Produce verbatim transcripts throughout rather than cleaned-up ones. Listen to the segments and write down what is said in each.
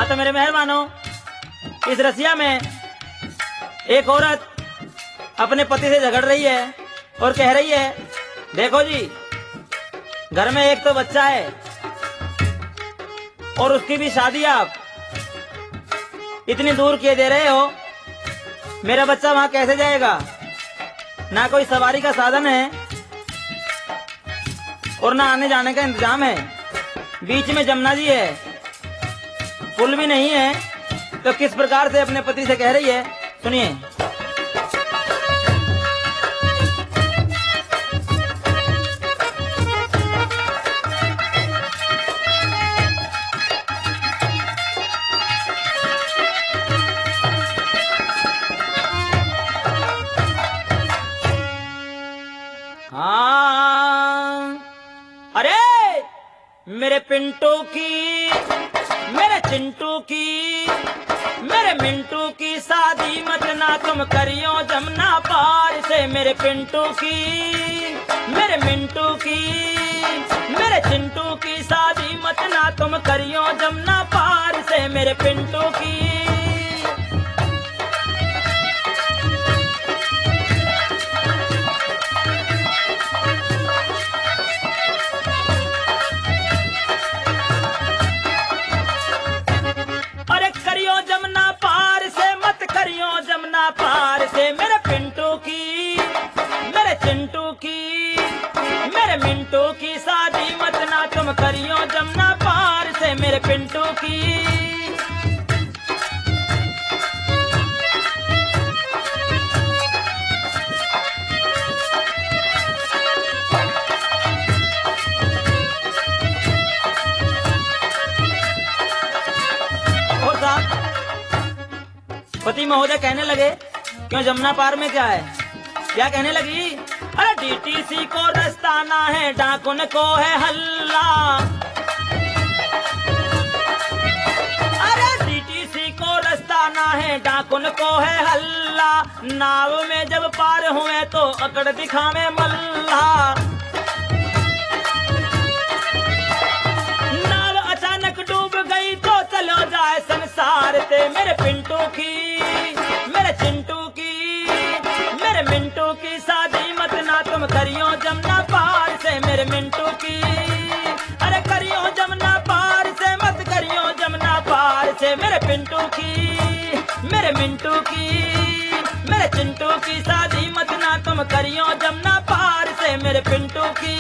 तो मेरे मेहरबानों, इस रसिया में एक औरत अपने पति से झगड़ रही है और कह रही है, देखो जी, घर में एक तो बच्चा है और उसकी भी शादी आप इतनी दूर किए दे रहे हो। मेरा बच्चा वहां कैसे जाएगा? ना कोई सवारी का साधन है और ना आने जाने का इंतजाम है। बीच में जमुना जी है, पुल भी नहीं है। तो किस प्रकार से अपने पति से कह रही है, सुनिए। हाँ, अरे मेरे पिंटू की, मेरे चिंटू की, मेरे मिंटू की शादी मत ना तुम करियो जमुना पार से। मेरे पिंटू की, मेरे मिंटू की, मेरे चिंटू की शादी मत ना तुम करियो जमुना पार से। मेरे पिंटू की, पार से। मेरे पिंटू की, मेरे चिंटू की, मेरे मिंटू की शादी मत ना तुम करियो जमुना पार से। मेरे पिंटू की, और साहब पति महोदय कहने लगे, क्यों जमुना पार में क्या है? क्या कहने लगी? अरे डीटीसी को रास्ता ना है, डाकुन को है हल्ला। अरे डीटीसी को रास्ता ना है, डाकुन को है हल्ला। नाव में जब पार हुए तो अकड़ दिखावे मल्ला। नाव अचानक डूब गई तो चलो जाए संसार से। मेरे पिंटू की, मेरे चिंटू की, मेरे मिंटू की शादी मत ना तुम करियो जमुना पार से। मेरे मिंटू की, अरे करियो जमुना पार से, मत करियो जमुना पार से। मेरे पिंटू की, मेरे मिंटू की, मेरे चिंटू की शादी मत ना तुम करियो जमुना पार से। मेरे पिंटू की,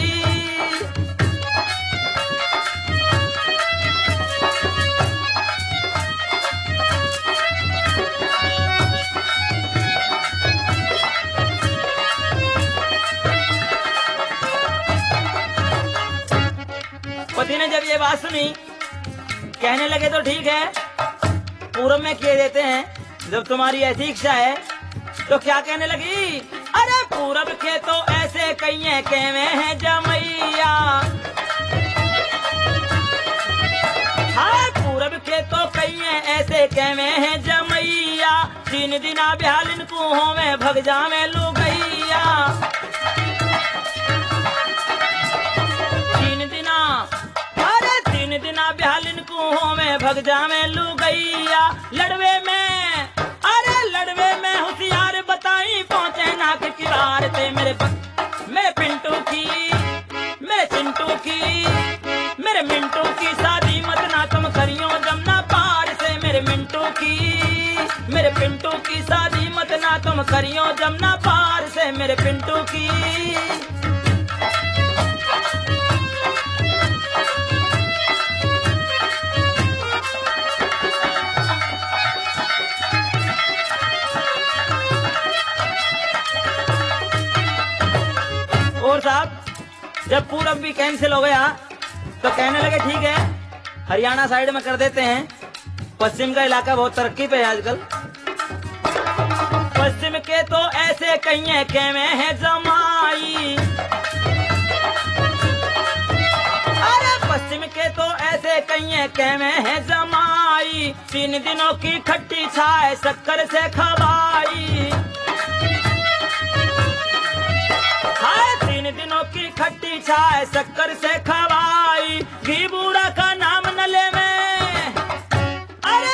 पति ने जब ये बात सुनी, कहने लगे तो ठीक है, पूरब में किए देते हैं जब तुम्हारी ऐसी इच्छा है। तो क्या कहने लगी? अरे पूरब के तो ऐसे कई केवे हैं जमैया। हाँ, पूरब के तो कई ऐसे केवे हैं जमैया। तीन दिना बिहालिन कुहों में भग जावे लुगैया। बिहालिन कुहों में भग जावे लुगैया। लड़वे में, अरे लड़वे में होशियार बताई पहुंचे नाक की बार से। मेरे मेरे पिंटू की, मेरे चिंटू की, मेरे मिंटू की शादी मत ना तुम करियो जमुना पार से। मेरे मिंटू की, मेरे पिंटू की शादी मत ना तुम करियो जमुना पार से। मेरे पिंटू की, और साहब जब पूरब भी कैंसिल हो गया तो कहने लगे ठीक है, हरियाणा साइड में कर देते हैं। पश्चिम का इलाका बहुत तरक्की पे है आजकल। पश्चिम के तो ऐसे कई केवे हैं जमाई। अरे पश्चिम के तो ऐसे कई केवे हैं जमाई। तीन दिनों की खट्टी छाए शक्कर से खवाई। दिनों की खट्टी छाए शक्कर से खवाई। घी बूढ़ा का नाम न ले में, अरे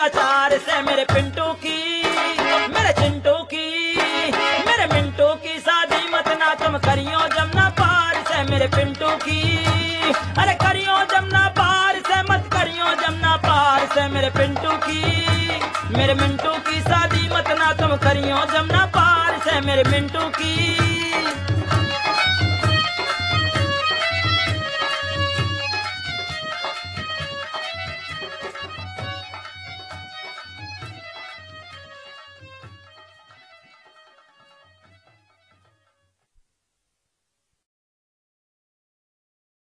अचार से मेरे पिंटू की, मेरे चिंटू की, मेरे मिंटू की शादी मत ना तुम करियो जमुना पार से मेरे पिंटू की। अरे करियो जमुना पार से मत करियो जमुना पार से मेरे पिंटू की, मेरे मिंटू की शादी मत ना तुम करियो जमुना पार से मेरे मिंटू की।